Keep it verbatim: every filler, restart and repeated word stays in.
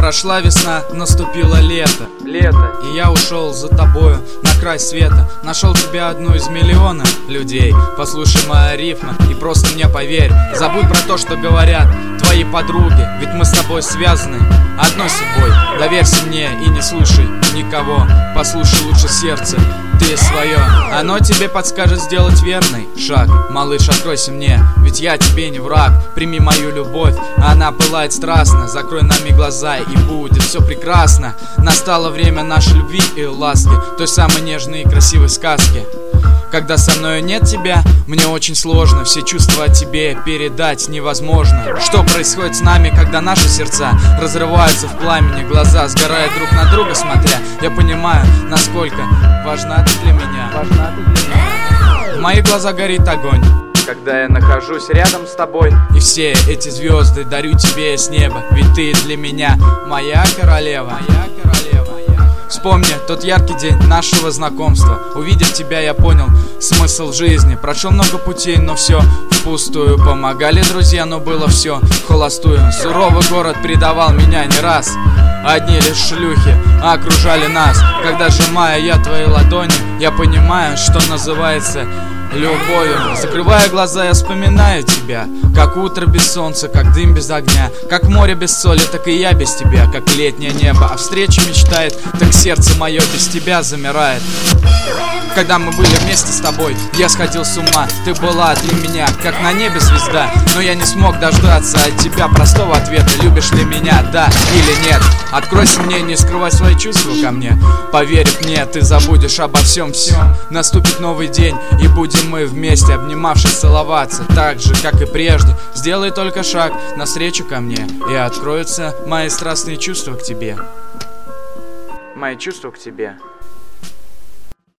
Прошла весна, наступило лето. Лето, и я ушел за тобою на край света. Нашел тебя одну из миллиона людей. Послушай мои рифмы и просто мне поверь. Забудь про то, что говорят твои подруги, ведь мы с тобой связаны одной судьбой. Доверься мне и не слушай никого. Послушай лучше сердце, ты свое. Оно тебе подскажет сделать верный шаг. Малыш, откройся мне, ведь я тебе не враг. Прими мою любовь, она пылает страстно. Закрой нами глаза и будет все прекрасно. Настало время нашей любви и ласки, той самой нежной и красивой сказки. Когда со мной нет тебя, мне очень сложно. Все чувства о тебе передать невозможно. Что происходит с нами, когда наши сердца разрываются в пламени, глаза сгорают друг на друга смотря. Я понимаю, насколько важна ты для меня. Важна ты для меня. В моих глазах горит огонь, когда я нахожусь рядом с тобой. И все эти звезды дарю тебе с неба, ведь ты для меня моя королева. Моя королева. Вспомни тот яркий день нашего знакомства. Увидев тебя, я понял смысл жизни. Прошел много путей, но все впустую. Помогали друзья, но было все холостую. Суровый город предавал меня не раз. Одни лишь шлюхи окружали нас. Когда сжимаю я твои ладони, я понимаю, что называется любовью. Закрывая глаза, я вспоминаю тебя. Как утро без солнца, как дым без огня. Как море без соли, так и я без тебя. Как летнее небо о встрече мечтает, так сердце мое без тебя замирает. Когда мы были вместе с тобой, я сходил с ума. Ты была для меня, как на небе звезда. Но я не смог дождаться от тебя простого ответа. Любишь ли меня, да или нет? Откройся мне, не скрывай свои чувства ко мне. Поверив мне, ты забудешь обо всем всем. Наступит новый день, и будем мы вместе, обнимавшись, целоваться так же, как и прежде. Сделай только шаг навстречу ко мне, и откроются мои страстные чувства к тебе. Мои чувства к тебе.